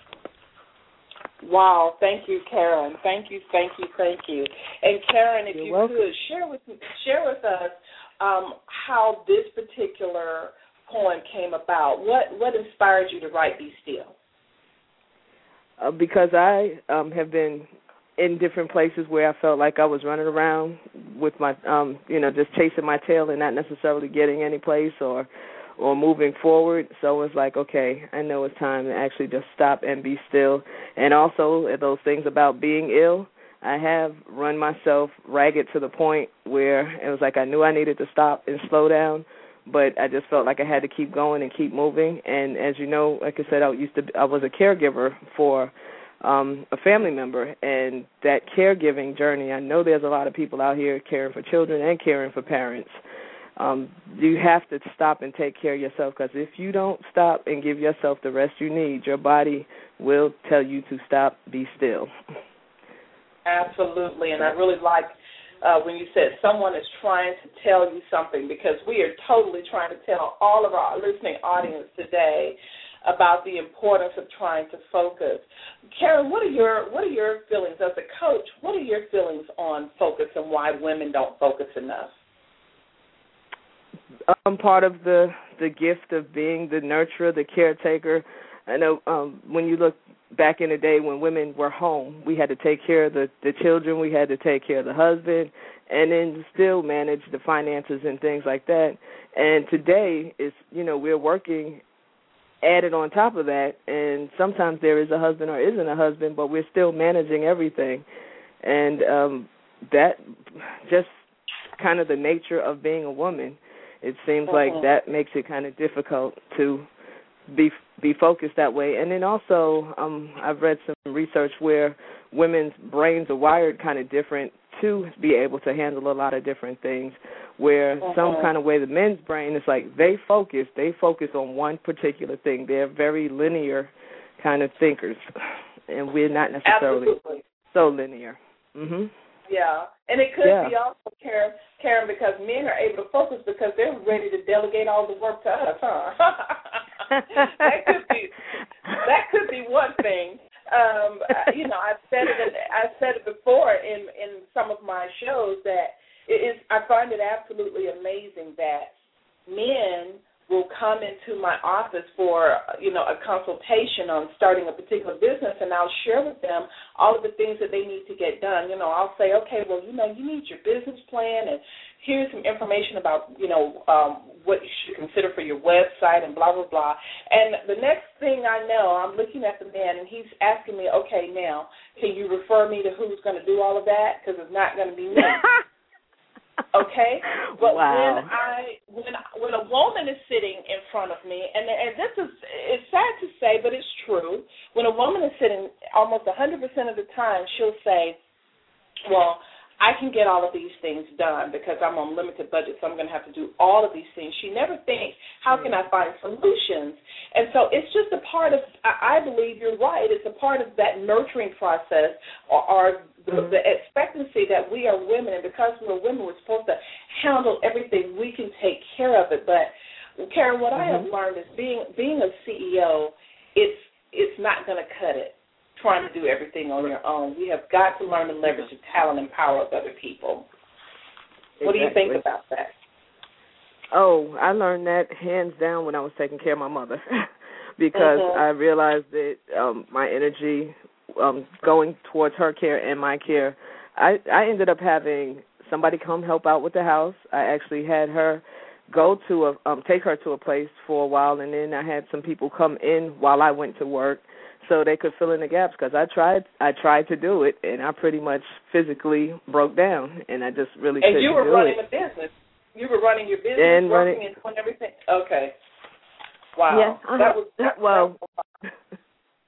[SPEAKER 1] Wow, thank you, Karen. Thank you, thank you, thank you. And Karen, if
[SPEAKER 2] You're
[SPEAKER 1] you
[SPEAKER 2] welcome.
[SPEAKER 1] could share with share with us um, how this particular poem came about. What what inspired you to write Be Still?
[SPEAKER 2] Uh, because I um, have been in different places where I felt like I was running around with my, um, you know, just chasing my tail and not necessarily getting any place or or moving forward. So it's like, okay, I know it's time to actually just stop and be still. And also those things about being ill, I have run myself ragged to the point where it was like I knew I needed to stop and slow down, but I just felt like I had to keep going and keep moving. And as you know, like I said, I used to, I was a caregiver for um, a family member, and that caregiving journey, I know there's a lot of people out here caring for children and caring for parents. Um, you have to stop and take care of yourself, because if you don't stop and give yourself the rest you need, your body will tell you to stop, be still.
[SPEAKER 1] Absolutely, and I really like uh, when you said someone is trying to tell you something, because we are totally trying to tell all of our listening audience today about the importance of trying to focus. Karen, what are your what are your feelings as a coach? What are your feelings on focus and why women don't focus enough?
[SPEAKER 2] I'm part of the, the gift of being the nurturer, the caretaker. I know um, when you look back in the day when women were home, we had to take care of the, the children, we had to take care of the husband, and then still manage the finances and things like that. And today, it's, you know, we're working added on top of that, and sometimes there is a husband or isn't a husband, but we're still managing everything. And um, that just kind of the nature of being a woman. It seems
[SPEAKER 1] uh-huh.
[SPEAKER 2] like that makes it kind of difficult to be be focused that way. And then also, um, I've read some research where women's brains are wired kind of different to be able to handle a lot of different things, where uh-huh. some kind of way the men's brain is like they focus, they focus on one particular thing. They're very linear kind of thinkers, and we're not necessarily
[SPEAKER 1] Absolutely.
[SPEAKER 2] so linear. Mm-hmm.
[SPEAKER 1] Yeah, and it could
[SPEAKER 2] yeah.
[SPEAKER 1] be also, Karen, Karen, because men are able to focus because they're ready to delegate all the work to us, huh? that could be that could be one thing. Um, you know, I've said it. I've said it before in, in some of my shows that it is. I find it absolutely amazing that men will come into my office for, you know, a consultation on starting a particular business, and I'll share with them all of the things that they need to get done. You know, I'll say, okay, well, you know, you need your business plan, and here's some information about, you know, um, what you should consider for your website and blah, blah, blah. And the next thing I know, I'm looking at the man, and he's asking me, okay, now, can you refer me to who's going to do all of that? Because it's not going to be me. Okay, but
[SPEAKER 2] wow.
[SPEAKER 1] when I when when a woman is sitting in front of me, and and this is it's sad to say, but it's true. When a woman is sitting, almost one hundred percent of the time, she'll say, "Well, I can get all of these things done because I'm on limited budget, so I'm going to have to do all of these things." She never thinks, "How can I find solutions?" And so it's just a part of. I believe you're right. It's a part of that nurturing process, or. or The, the expectancy that we are women, and because we're women, we're supposed to handle everything. We can take care of it. But, Karen, what mm-hmm. I have learned is being being a C E O, it's it's not going to cut it, trying to do everything on your own. We have got to learn to leverage the talent and power of other people.
[SPEAKER 2] Exactly.
[SPEAKER 1] What do you think about that?
[SPEAKER 2] Oh, I learned that hands down when I was taking care of my mother because mm-hmm. I realized that um, my energy Um, going towards her care and my care, I, I ended up having somebody come help out with the house. I actually had her go to a, um, take her to a place for a while, and then I had some people come in while I went to work so they could fill in the gaps because I tried, I tried to do it, and I pretty much physically broke down, and I just really
[SPEAKER 1] and
[SPEAKER 2] couldn't do it. And
[SPEAKER 1] you were running a business. You were running your business,
[SPEAKER 2] and
[SPEAKER 1] working
[SPEAKER 2] running,
[SPEAKER 1] and doing everything. Okay. Wow.
[SPEAKER 2] Yeah. Uh-huh.
[SPEAKER 1] That was that,
[SPEAKER 2] well.
[SPEAKER 1] That was,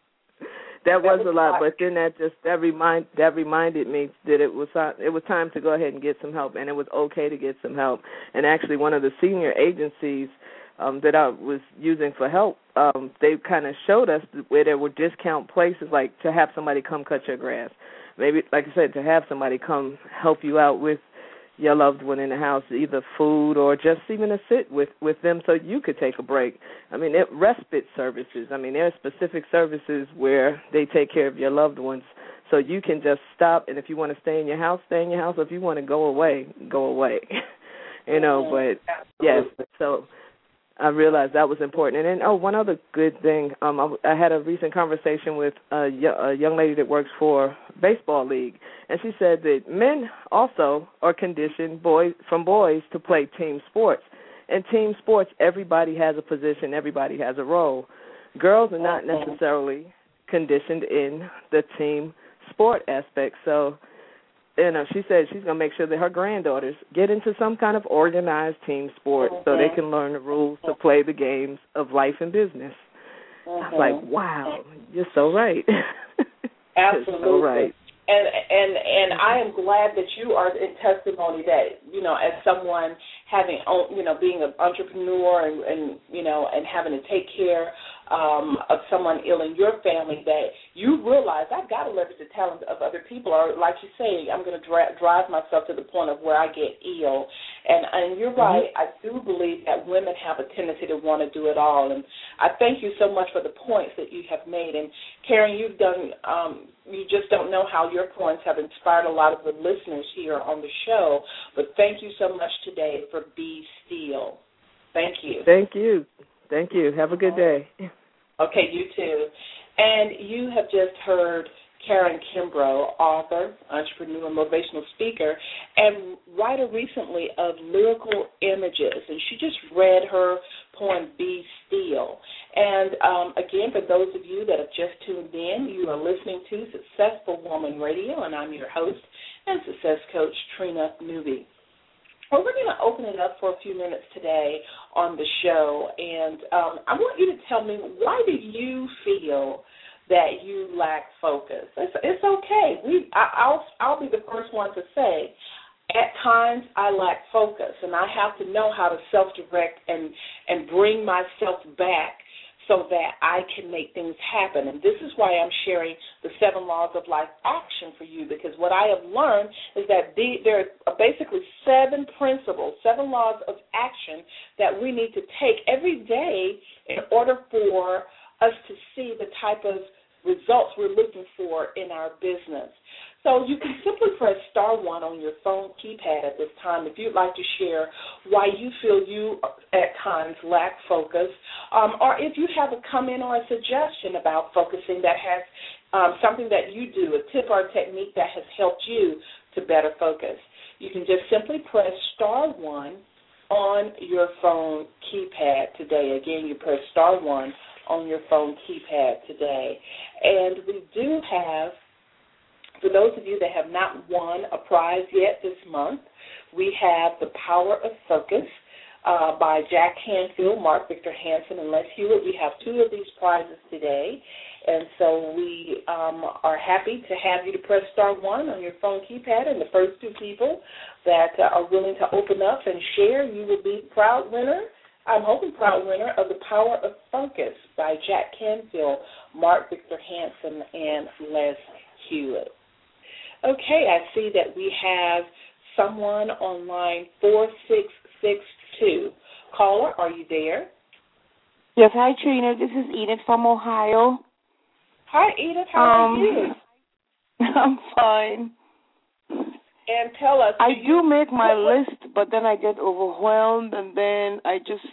[SPEAKER 2] that was a lot, but then that just that remind that reminded me that it was it was time to go ahead and get some help, and it was okay to get some help. And actually, one of the senior agencies um, that I was using for help, um, they kind of showed us where there were discount places, like to have somebody come cut your grass. Maybe, like I said, to have somebody come help you out with your loved one in the house, either food or just even to sit with, with them so you could take a break. I mean, it, respite services. I mean, there are specific services where they take care of your loved ones so you can just stop, and if you want to stay in your house, stay in your house. If you want to go away, go away. you know, but, yes, so I realized that was important. And then, oh, one other good thing, um, I, I had a recent conversation with a, a young lady that works for baseball league, and she said that men also are conditioned boys from boys to play team sports. In team sports, everybody has a position, everybody has a role. Girls are not necessarily conditioned in the team sport aspect, so you know, she said she's going to make sure that her granddaughters get into some kind of organized team sport mm-hmm. so they can learn the rules to play the games of life and business. Mm-hmm. I was like, wow, you're so right.
[SPEAKER 1] Absolutely.
[SPEAKER 2] You're so right.
[SPEAKER 1] And and and I am glad that you are in testimony that, you know, as someone having, you know, being an entrepreneur and, and you know, and having to take care um, of someone ill in your family, that you realize I've got to leverage the talent of other people. Or like you say, I'm going to dra- drive myself to the point of where I get ill. And, and you're right, I do believe that women have a tendency to want to do it all. And I thank you so much for the points that you have made. And, Karen, you've done um, you just don't know how your points have inspired a lot of the listeners here on the show. But thank you so much today for Be Still. Thank you.
[SPEAKER 2] Thank you. Thank you. Have a good day.
[SPEAKER 1] Okay, you too. And you have just heard Karen Kimbrough, author, entrepreneur, motivational speaker, and writer recently of Lyrical Images. And she just read her poem, Be Still. And, um, again, for those of you that have just tuned in, you are listening to Successful Woman Radio, and I'm your host and success coach, Trina Newby. Well, we're going to open it up for a few minutes today on the show, and um, I want you to tell me, why do you feel that you lack focus? It's, it's okay. We, I, I'll, I'll be the first one to say, at times I lack focus, and I have to know how to self-direct and, and bring myself back so that I can make things happen. And this is why I'm sharing the seven laws of life action for you, because what I have learned is that the, there are basically seven principles, seven laws of action that we need to take every day in order for us to see the type of results we're looking for in our business. So you can simply press star one on your phone keypad at this time if you'd like to share why you feel you at times lack focus, um, or if you have a comment or a suggestion about focusing that has um, something that you do, a tip or a technique that has helped you to better focus. You can just simply press star one on your phone keypad today. Again, you press star one on your phone keypad today. And we do have, for those of you that have not won a prize yet this month, we have The Power of Focus uh, by Jack Canfield, Mark Victor Hansen, and Les Hewitt. We have two of these prizes today, and so we um, are happy to have you to press star one on your phone keypad, and the first two people that uh, are willing to open up and share, you will be the proud winner. I'm hoping proud winner of The Power of Focus by Jack Canfield, Mark Victor Hansen, and Les Hewitt. Okay, I see that we have someone on line four six six two. Caller, are you there?
[SPEAKER 3] Yes, hi, Trina. This is Edith from Ohio.
[SPEAKER 1] Hi, Edith. How
[SPEAKER 3] um,
[SPEAKER 1] are you?
[SPEAKER 3] I'm fine.
[SPEAKER 1] And tell us.
[SPEAKER 3] I
[SPEAKER 1] do,
[SPEAKER 3] do
[SPEAKER 1] you,
[SPEAKER 3] make my
[SPEAKER 1] what,
[SPEAKER 3] list, but then I get overwhelmed, and then I just,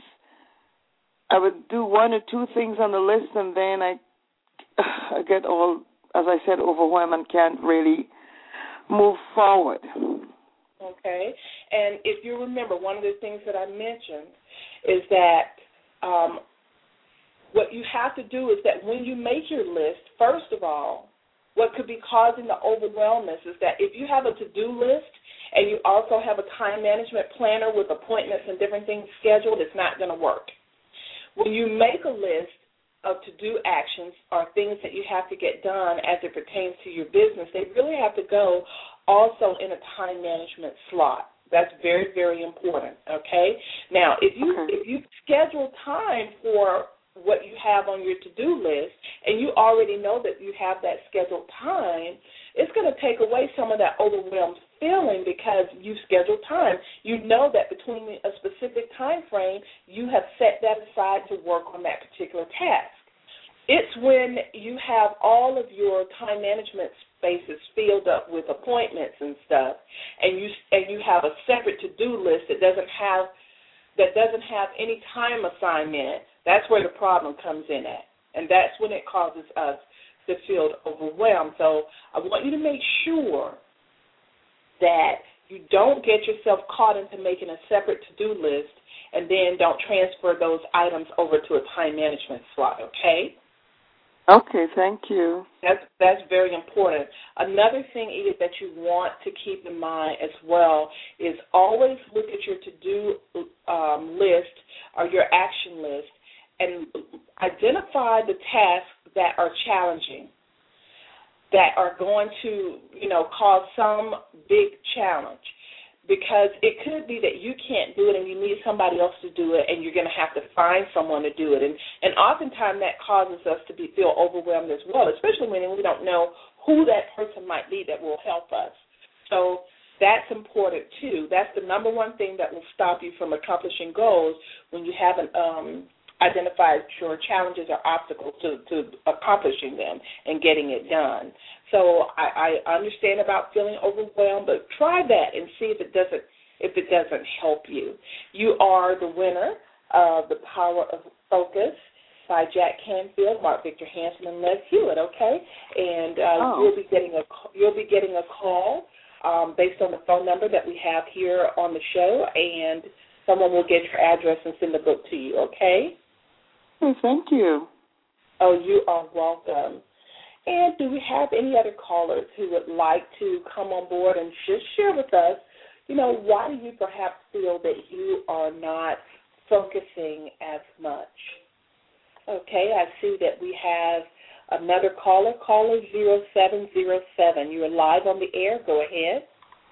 [SPEAKER 3] I would do one or two things on the list, and then I, I get all, as I said, overwhelmed and can't really move forward.
[SPEAKER 1] Okay. And if you remember, one of the things that I mentioned is that um, what you have to do is that when you make your list, first of all, what could be causing the overwhelmness is that if you have a to-do list and you also have a time management planner with appointments and different things scheduled, it's not going to work. when you make a list of to-do actions or things that you have to get done as it pertains to your business, they really have to go also in a time management slot. That's very, very important, okay? Now, if you
[SPEAKER 3] okay.
[SPEAKER 1] if you schedule time for what you have on your to-do list and you already know that you have that scheduled time, it's going to take away some of that overwhelmed feeling because you've scheduled time. You know that between a specific time frame, you have set that aside to work on that particular task. It's when you have all of your time management spaces filled up with appointments and stuff, and you and you have a separate to-do list that doesn't have that doesn't have any time assignment. That's where the problem comes in at, and that's when it causes us to feel overwhelmed. So I want you to make sure that you don't get yourself caught into making a separate to-do list and then don't transfer those items over to a time management slot, okay?
[SPEAKER 3] Okay, thank you.
[SPEAKER 1] That's that's very important. Another thing, Edith, that you want to keep in mind as well is always look at your to-do um, list or your action list and identify the tasks that are challenging, that are going to, you know, cause some big challenge. Because it could be that you can't do it and you need somebody else to do it and you're going to have to find someone to do it. And, and oftentimes that causes us to be, feel overwhelmed as well, especially when we don't know who that person might be that will help us. So that's important too. That's the number one thing that will stop you from accomplishing goals when you haven't um, identified your challenges or obstacles to, to accomplishing them and getting it done. So I, I understand about feeling overwhelmed, but try that and see if it doesn't if it doesn't help you. You are the winner of The Power of Focus by Jack Canfield, Mark Victor Hansen, and Les Hewitt. Okay, and uh,
[SPEAKER 3] oh.
[SPEAKER 1] you'll be getting a you'll be getting a call um, based on the phone number that we have here on the show, and someone will get your address and send the book to you. Okay.
[SPEAKER 3] Oh, thank you.
[SPEAKER 1] Oh, you are welcome. And do we have any other callers who would like to come on board and just share with us, you know, why do you perhaps feel that you are not focusing as much? Okay, I see that we have another caller, caller zero seven zero seven. You are live on the air. Go ahead.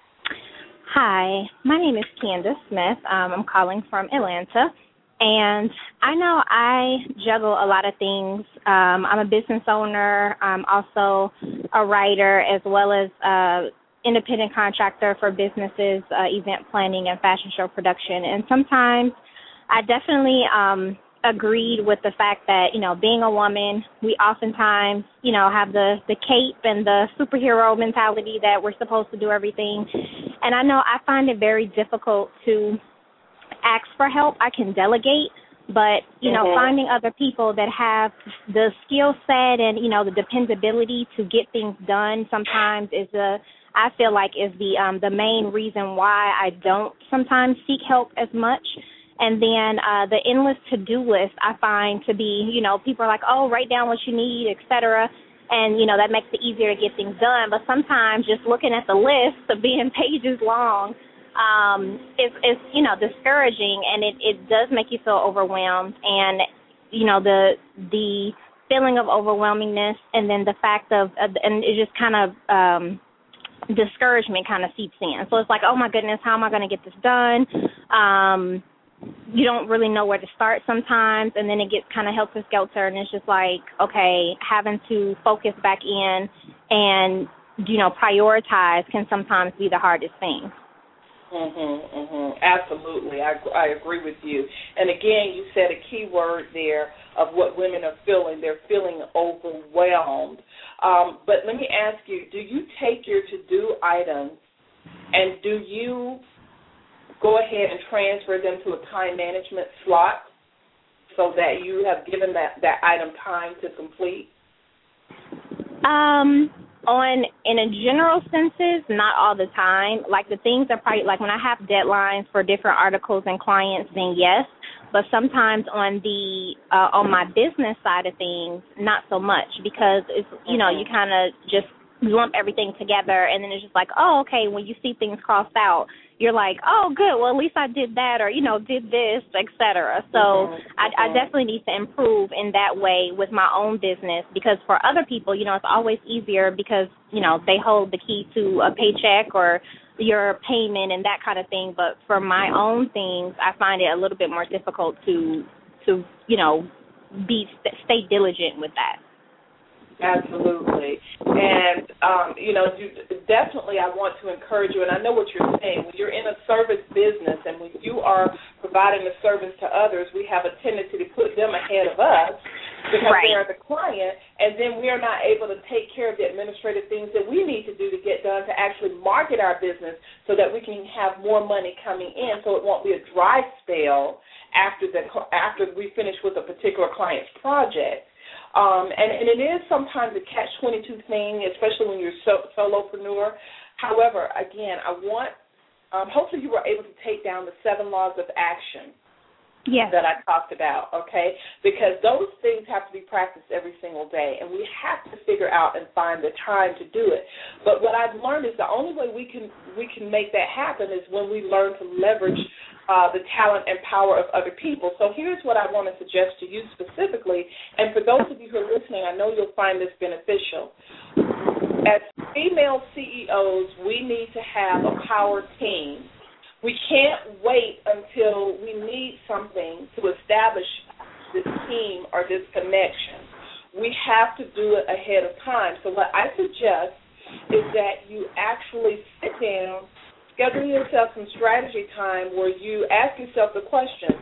[SPEAKER 4] Hi, my name is Candace Smith. Um, I'm calling from Atlanta. And I know I juggle a lot of things. Um, I'm a business owner. I'm also a writer as well as an independent contractor for businesses, uh, event planning, and fashion show production. And sometimes I definitely um, agreed with the fact that, you know, being a woman, we oftentimes, you know, have the, the cape and the superhero mentality that we're supposed to do everything. And I know I find it very difficult to ask for help. I can delegate, but, you know, mm-hmm. finding other people that have the skill set and, you know, the dependability to get things done sometimes is a, I feel like is the um, the main reason why I don't sometimes seek help as much. And then uh, the endless to-do list I find to be, you know, people are like, oh, write down what you need, et cetera. And, you know, that makes it easier to get things done. But sometimes just looking at the list of being pages long, Um, it's, it's, you know, discouraging, and it, it does make you feel overwhelmed. And, you know, the the feeling of overwhelmingness and then the fact of, uh, and it just kind of um, discouragement kind of seeps in. So it's like, oh, my goodness, how am I going to get this done? Um, you don't really know where to start sometimes, and then it gets kind of helter-skelter, and it's just like, okay, having to focus back in and, you know, prioritize can sometimes be the hardest thing.
[SPEAKER 1] Mhm, mhm. Absolutely, I I agree with you. And again, you said a key word there of what women are feeling. They're feeling overwhelmed. Um, but let me ask you: do you take your to-do items and do you go ahead and transfer them to a time management slot so that you have given that that item time to complete?
[SPEAKER 4] Um. On, in a general senses, not all the time. Like the things are probably, like when I have deadlines for different articles and clients, then yes. But sometimes on the, uh, on my business side of things, not so much because it's, you know, you kind of just lump everything together and then it's just like, oh, okay, when you see things crossed out, you're like, oh, good, well, at least I did that or, you know, did this, et cetera. So mm-hmm. I, I definitely need to improve in that way with my own business, because for other people, you know, it's always easier because, you know, they hold the key to a paycheck or your payment and that kind of thing. But for my own things, I find it a little bit more difficult to, to you know, be stay diligent with that.
[SPEAKER 1] Absolutely. And, um, you know, you, definitely I want to encourage you, and I know what you're saying. When you're in a service business and when you are providing a service to others, we have a tendency to put them ahead of us because
[SPEAKER 4] right.
[SPEAKER 1] they are the client, and then we are not able to take care of the administrative things that we need to do to get done to actually market our business so that we can have more money coming in so it won't be a dry spell after the after we finish with a particular client's project. Um, and, and it is sometimes a catch twenty-two thing, especially when you're so, solopreneur. However, again, I want, um, hopefully you were able to take down the seven laws of action
[SPEAKER 4] yes.
[SPEAKER 1] that I talked about, okay? Because those things have to be practiced every single day, and we have to figure out and find the time to do it. But what I've learned is the only way we can we can make that happen is when we learn to leverage Uh, the talent and power of other people. So here's what I want to suggest to you specifically, and for those of you who are listening, I know you'll find this beneficial. As female C E Os, we need to have a power team. We can't wait until we need something to establish this team or this connection. We have to do it ahead of time. So what I suggest is that you actually sit down, schedule yourself some strategy time where you ask yourself the question,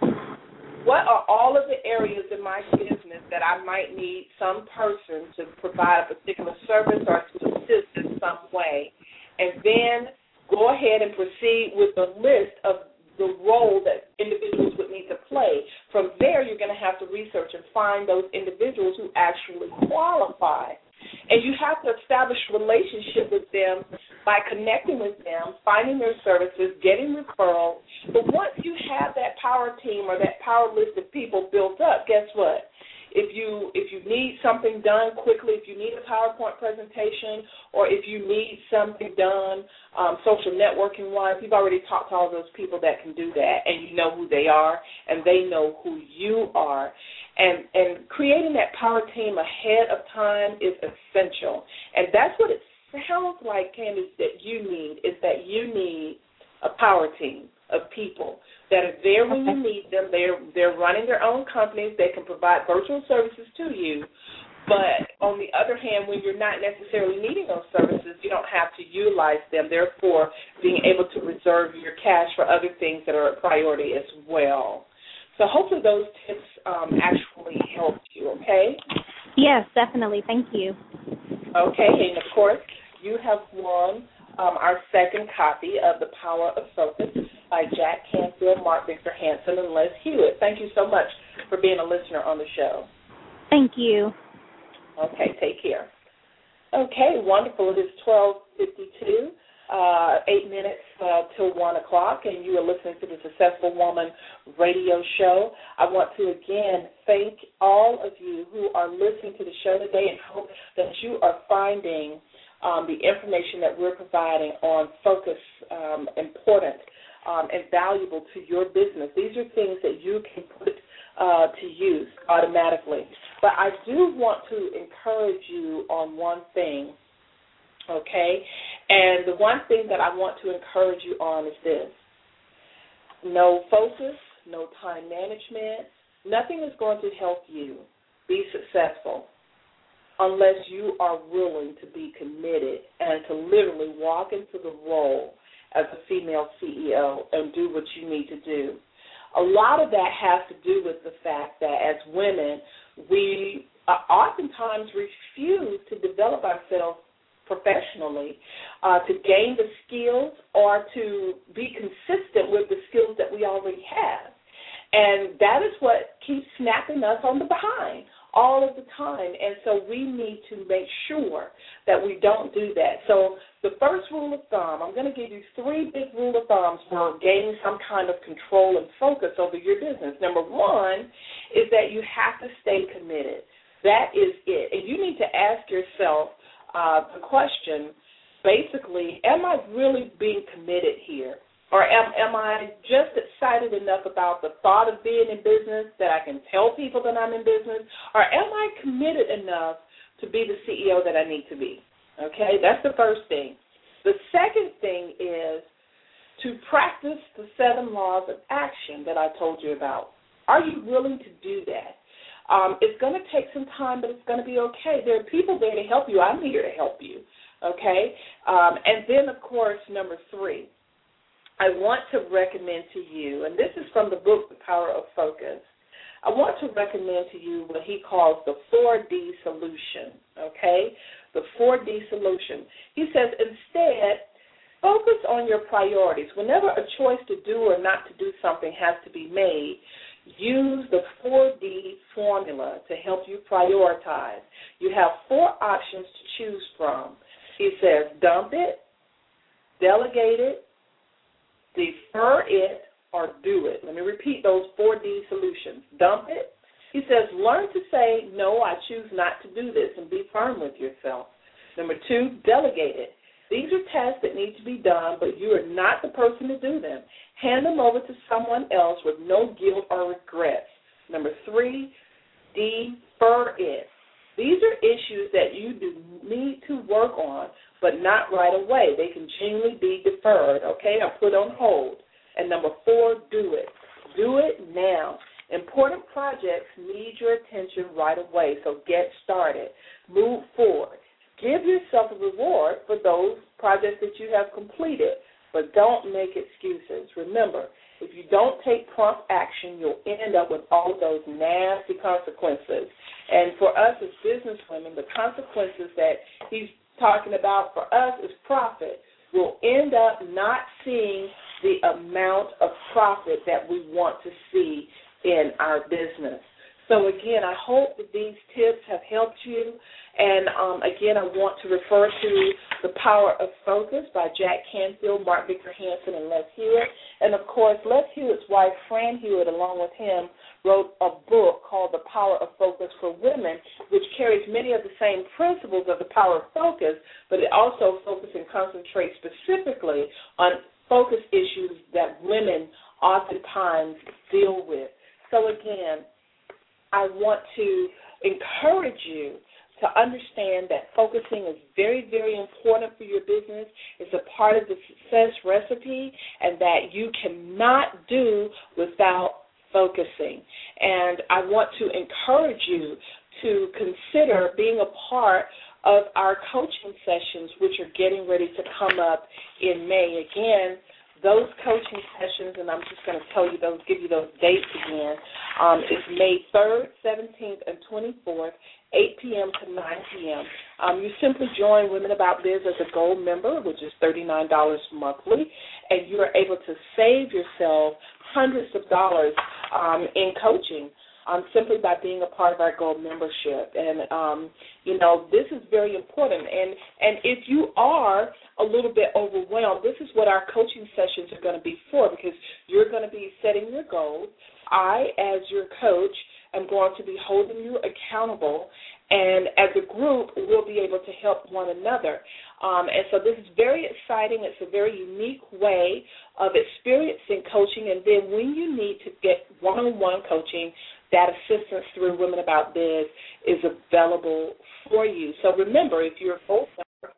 [SPEAKER 1] what are all of the areas in my business that I might need some person to provide a particular service or to assist in some way? And then go ahead and proceed with the list of the role that individuals would need to play. From there, you're going to have to research and find those individuals who actually qualify. And you have to establish a relationship with them by connecting with them, finding their services, getting referrals. But once you have that power team or that power list of people built up, guess what? If you if you need something done quickly, if you need a PowerPoint presentation, or if you need something done um, social networking-wise, you've already talked to all those people that can do that, and you know who they are, and they know who you are. And, and creating that power team ahead of time is essential. And that's what it sounds like, Candace, that you need, is that you need a power team of people that are there when you need them. They're, they're running their own companies. They can provide virtual services to you. But on the other hand, when you're not necessarily needing those services, you don't have to utilize them, therefore being able to reserve your cash for other things that are a priority as well. So hopefully those tips um, actually help you, okay?
[SPEAKER 4] Yes, definitely. Thank you.
[SPEAKER 1] Okay, and of course, you have won um, our second copy of The Power of Focus by Jack Canfield, Mark Victor Hansen, and Les Hewitt. Thank you so much for being a listener on the show.
[SPEAKER 4] Thank you.
[SPEAKER 1] Okay, take care. Okay, wonderful. It is twelve fifty-two. Uh, eight minutes uh, till one o'clock, and you are listening to the Successful Woman radio show. I want to again thank all of you who are listening to the show today and hope that you are finding um, the information that we're providing on focus um, important um, and valuable to your business. These are things that you can put uh, to use automatically. But I do want to encourage you on one thing. Okay, and the one thing that I want to encourage you on is this. No focus, no time management, nothing is going to help you be successful unless you are willing to be committed and to literally walk into the role as a female C E O and do what you need to do. A lot of that has to do with the fact that as women, we uh, oftentimes refuse to develop ourselves professionally, uh, to gain the skills or to be consistent with the skills that we already have. And that is what keeps snapping us on the behind all of the time. And so we need to make sure that we don't do that. So the first rule of thumb, I'm going to give you three big rule of thumbs for gaining some kind of control and focus over your business. Number one is that you have to stay committed. That is it. And you need to ask yourself Uh, the question, basically, am I really being committed here? Or am, am I just excited enough about the thought of being in business that I can tell people that I'm in business? Or am I committed enough to be the C E O that I need to be? Okay, that's the first thing. The second thing is to practice the seven laws of action that I told you about. Are you willing to do that? Um, it's going to take some time, but it's going to be okay. There are people there to help you. I'm here to help you, okay? Um, and then, of course, number three, I want to recommend to you, and this is from the book, The Power of Focus, I want to recommend to you what he calls the four D solution, okay? The four D solution. He says, instead, focus on your priorities. Whenever a choice to do or not to do something has to be made, use the four D formula to help you prioritize. You have four options to choose from. He says, dump it, delegate it, defer it, or do it. Let me repeat those four D solutions. Dump it. He says, learn to say, no, I choose not to do this, and be firm with yourself. Number two, delegate it. These are tasks that need to be done, but you are not the person to do them. Hand them over to someone else with no guilt or regrets. Number three, defer it. These are issues that you do need to work on, but not right away. They can genuinely be deferred, okay, or put on hold. And number four, do it. Do it now. Important projects need your attention right away, so get started. Move forward. Give yourself a reward for those projects that you have completed, but don't make excuses. Remember, if you don't take prompt action, you'll end up with all of those nasty consequences. And for us as businesswomen, the consequences that he's talking about for us is profit. We'll end up not seeing the amount of profit that we want to see in our business. So, again, I hope that these tips have helped you. And, um, again, I want to refer to The Power of Focus by Jack Canfield, Mark Victor Hansen, and Les Hewitt. And, of course, Les Hewitt's wife, Fran Hewitt, along with him, wrote a book called The Power of Focus for Women, which carries many of the same principles of The Power of Focus, but it also focuses and concentrates specifically on focus issues that women oftentimes deal with. So, again, I want to encourage you to understand that focusing is very, very important for your business. It's a part of the success recipe, and that you cannot do without focusing. And I want to encourage you to consider being a part of our coaching sessions, which are getting ready to come up in May. Again, those coaching sessions, and I'm just going to tell you those, give you those dates again. Um, it's May third, seventeenth, and twenty-fourth, eight p.m. to nine p.m. Um, you simply join Women About Biz as a gold member, which is thirty-nine dollars monthly, and you are able to save yourself hundreds of dollars um, in coaching um, simply by being a part of our gold membership. And, um, you know, this is very important. And, and if you are a little bit overwhelmed, this is what our coaching sessions are going to be for, because you're going to be setting your goals. I, as your coach, am going to be holding you accountable, and as a group, we'll be able to help one another. Um, and so this is very exciting. It's a very unique way of experiencing coaching, and then when you need to get one-on-one coaching, that assistance through Women About Biz is available for you. So remember, if you're a gold member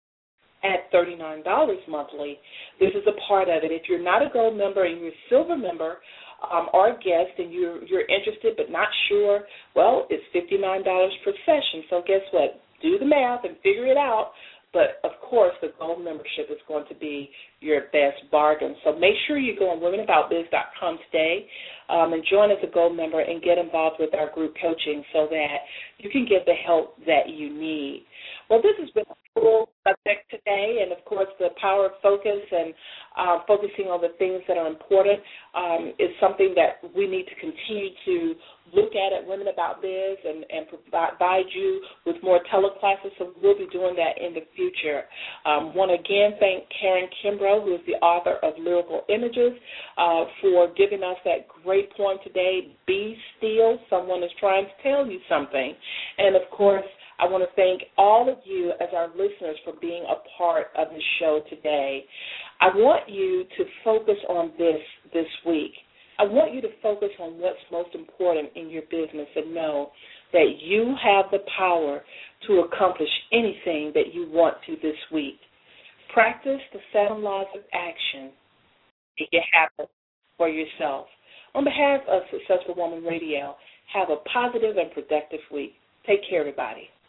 [SPEAKER 1] at thirty-nine dollars monthly, this is a part of it. If you're not a gold member and you're a silver member, Um, or a guest, and you're, you're interested but not sure, well, it's fifty-nine dollars per session. So guess what? Do the math and figure it out. But, of course, the gold membership is going to be your best bargain. So make sure you go on women about biz dot com today um, and join as a gold member and get involved with our group coaching so that you can get the help that you need. Well, this has been a cool subject today, and, of course, the power of focus and uh, focusing on the things that are important um, is something that we need to continue to look at at Women About Biz and, and provide you with more teleclasses, so we'll be doing that in the future. Um, want to again thank Karen Kimbrough, who is the author of Lyrical Images, uh, for giving us that great poem today, Be Still, Someone is Trying to Tell You Something. And, of course, I want to thank all of you as our listeners for being a part of the show today. I want you to focus on this this week. I want you to focus on what's most important in your business and know that you have the power to accomplish anything that you want to this week. Practice the seven laws of action. Make it happen for yourself. On behalf of Successful Woman Radio, have a positive and productive week. Take care, everybody.